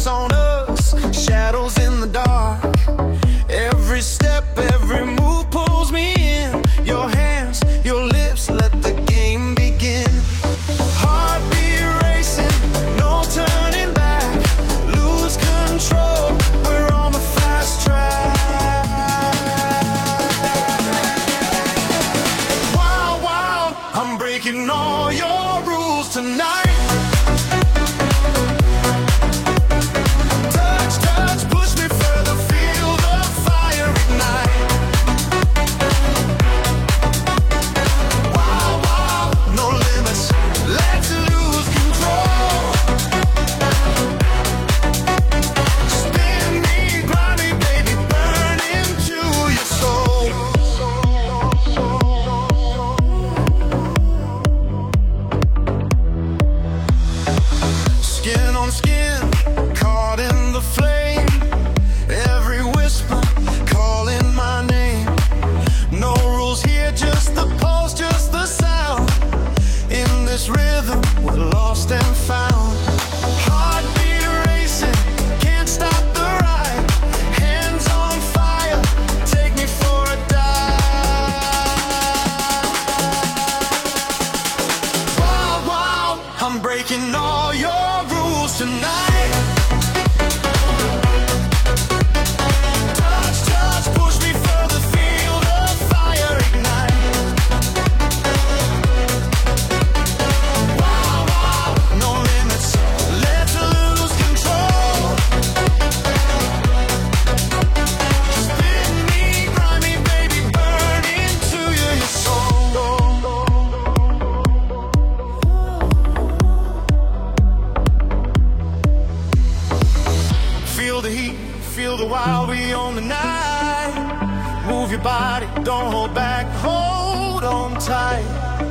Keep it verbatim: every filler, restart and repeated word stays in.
on us, shadows in the dark. Every step, every move pulls me in. Your hands, your lips, let the game begin. Heartbeat racing, no turning back. Lose control, we're on the fast track. Wild, wild, I'm breaking all your rules tonight. Rhythm, we're lost and found. Heartbeat racing, can't stop the ride. Hands on fire, take me for a dive. Wild, wild, I'm breaking all your rules tonight. Feel the heat, feel the wild, we own the night. Move your body, don't hold back, hold on tight.